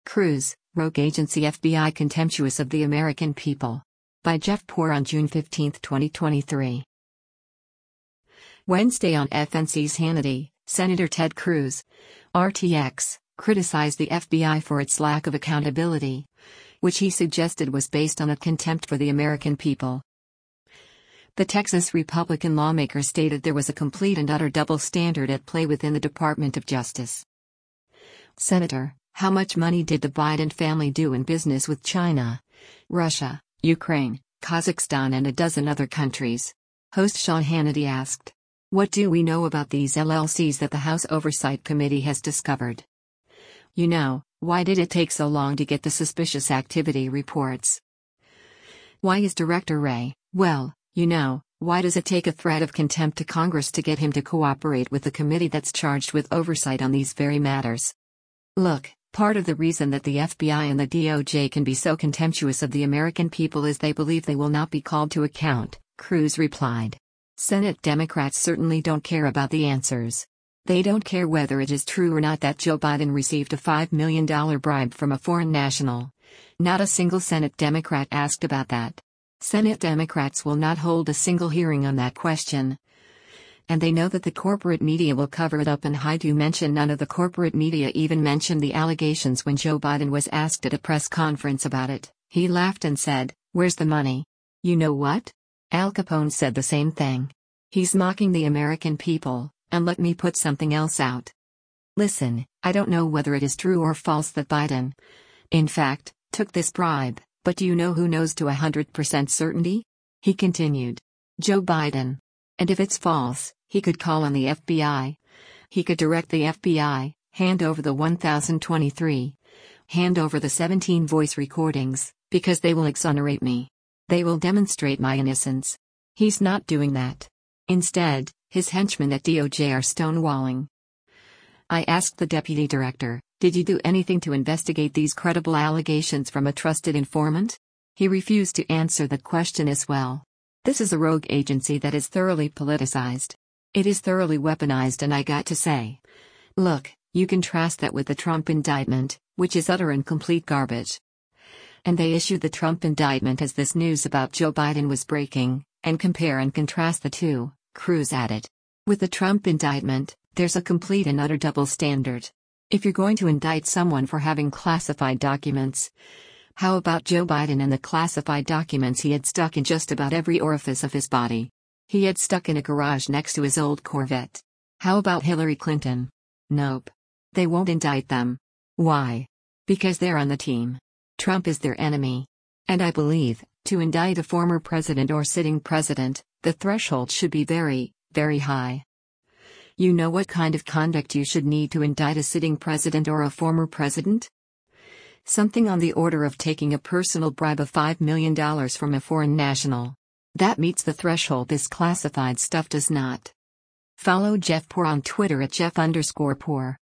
Cruz, Rogue Agency FBI Contemptuous of the American People. By Jeff Poor on June 15, 2023. Wednesday on FNC's Hannity, Senator Ted Cruz, RTX, criticized the FBI for its lack of accountability, which he suggested was based on a contempt for the American people. The Texas Republican lawmaker stated there was a complete and utter double standard at play within the Department of Justice. Senator, how much money did the Biden family do in business with China, Russia, Ukraine, Kazakhstan and a dozen other countries? Host Sean Hannity asked. What do we know about these LLCs that the House Oversight Committee has discovered? Why did it take so long to get the suspicious activity reports? Why is Director Wray, why does it take a threat of contempt to Congress to get him to cooperate with the committee that's charged with oversight on these very matters? Look, part of the reason that the FBI and the DOJ can be so contemptuous of the American people is they believe they will not be called to account, Cruz replied. Senate Democrats certainly don't care about the answers. They don't care whether it is true or not that Joe Biden received a $5 million bribe from a foreign national. Not a single Senate Democrat asked about that. Senate Democrats will not hold a single hearing on that question. And they know that the corporate media will cover it up and hide. You mention none of the corporate media even mentioned the allegations when Joe Biden was asked at a press conference about it. He laughed and said, "Where's the money?" You know what? Al Capone said the same thing. He's mocking the American people, and let me put something else out. Listen, I don't know whether it is true or false that Biden, in fact, took this bribe, but do you know who knows to 100% certainty? He continued. Joe Biden. And if it's false, he could call on the FBI. He could direct the FBI, hand over the 1023, hand over the 17 voice recordings, because they will exonerate me. They will demonstrate my innocence. He's not doing that. Instead, his henchmen at DOJ are stonewalling. I asked the deputy director, did you do anything to investigate these credible allegations from a trusted informant? He refused to answer that question as well. This is a rogue agency that is thoroughly politicized. It is thoroughly weaponized, and I got to say, look, you contrast that with the Trump indictment, which is utter and complete garbage. And they issued the Trump indictment as this news about Joe Biden was breaking, and compare and contrast the two, Cruz added. With the Trump indictment, there's a complete and utter double standard. If you're going to indict someone for having classified documents, how about Joe Biden and the classified documents he had stuck in just about every orifice of his body? He had stuck in a garage next to his old Corvette. How about Hillary Clinton? Nope. They won't indict them. Why? Because they're on the team. Trump is their enemy. And I believe, to indict a former president or sitting president, the threshold should be very, very high. You know what kind of conduct you should need to indict a sitting president or a former president? Something on the order of taking a personal bribe of $5 million from a foreign national. That meets the threshold. This classified stuff does not. Follow Jeff Poor on Twitter at Jeff_Poor.